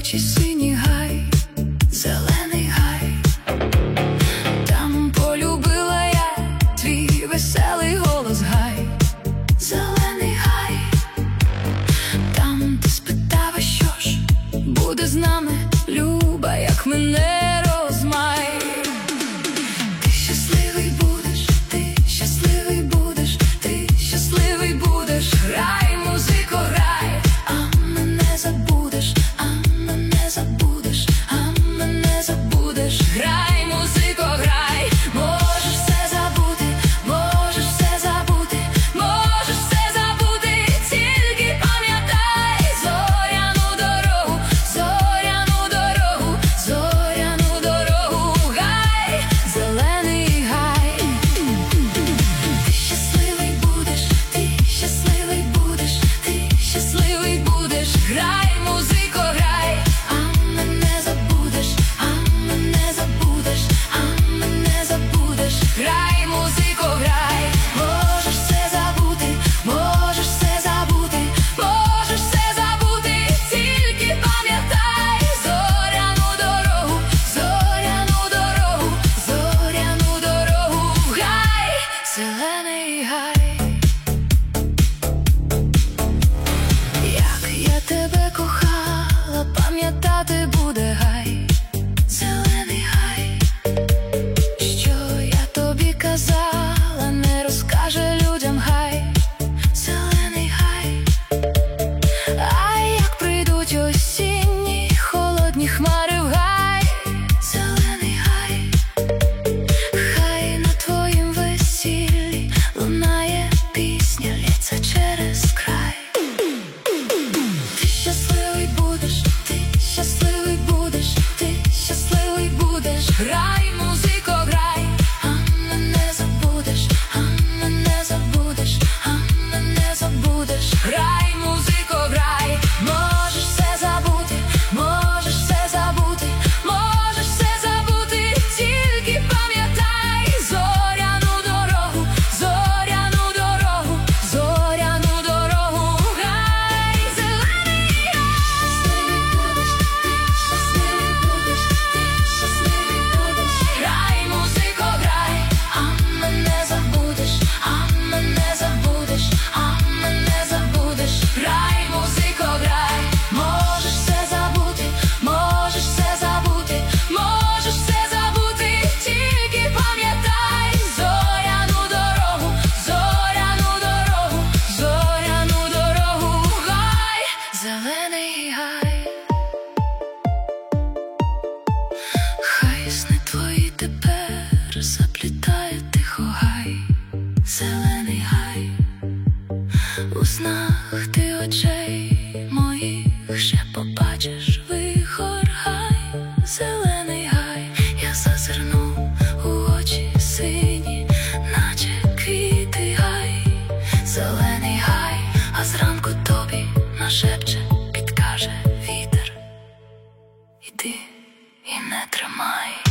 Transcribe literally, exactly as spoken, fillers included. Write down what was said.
очі синій гай, зелений гай. Там полюбила я твій веселий голос, гай, зелений гай. Там ти спитав, а що ж буде з нами, люба, як мене розмай. Ти щасливий будеш, ти щасливий будеш, ти щасливий будеш. Грай, музико, грай, а мене забудеш, а мене забудеш, а мене забудеш. Грай, музико, грай, можеш все забути, можеш все забути, можеш все забути, тільки пам'ятай зоряну дорогу, зоряну дорогу, зоряну дорогу. Гай, зелений гай. Ти щасливий будеш, ти щасливий будеш, ти щасливий будеш. Грай, музико, грай, а мене забудеш, а мене забудеш, а мене забудеш. Грай, музико, грай, можеш все забути, можеш все забути, можеш все забути, тільки пам'ятай зоряну дорогу, зоряну дорогу, зоряну дорогу. Гай, зелений гай. Як я тебе кохала, пам'ятати буде, гай, зелений гай. Що я тобі казала, не розкаже людям, гай, зелений гай. А як прийдуть осінні холодні хмари в гай, зелений гай. Хай на твоїм весіллі лунає пісня, лється через край. Ти щасливий будеш, ти щасливий будеш, ти щасливий будеш. Грай, музико, грай, а мене забудеш, а мене забудеш, а мене забудеш. Грай, музико, грай, можеш все забути, можеш все забути, можеш все забути, тільки пам'ятай зоряну дорогу, зоряну дорогу, зоряну дорогу. Гай, зелений гай. Щасливий будеш, ти щасливий будеш, грай, музико, грай, а мене забудеш, а мене забудеш, а мене забудеш. Грай, музико, грай, можеш все забути, можеш все забути, можеш все забути, тільки пам'ятай зоряну дорогу, зоряну дорогу, зоряну дорогу. Гай, зелений гай. Хай сни твої тепер заплітає тихо, гай, зелений гай. У снах ти очей моїх ще побачиш вихор, гай, зелений гай. Я зазирну у очі сині, наче квіти, гай, зелений гай. А зранку тобі нашепче, підкаже вітер: іди і не тримай.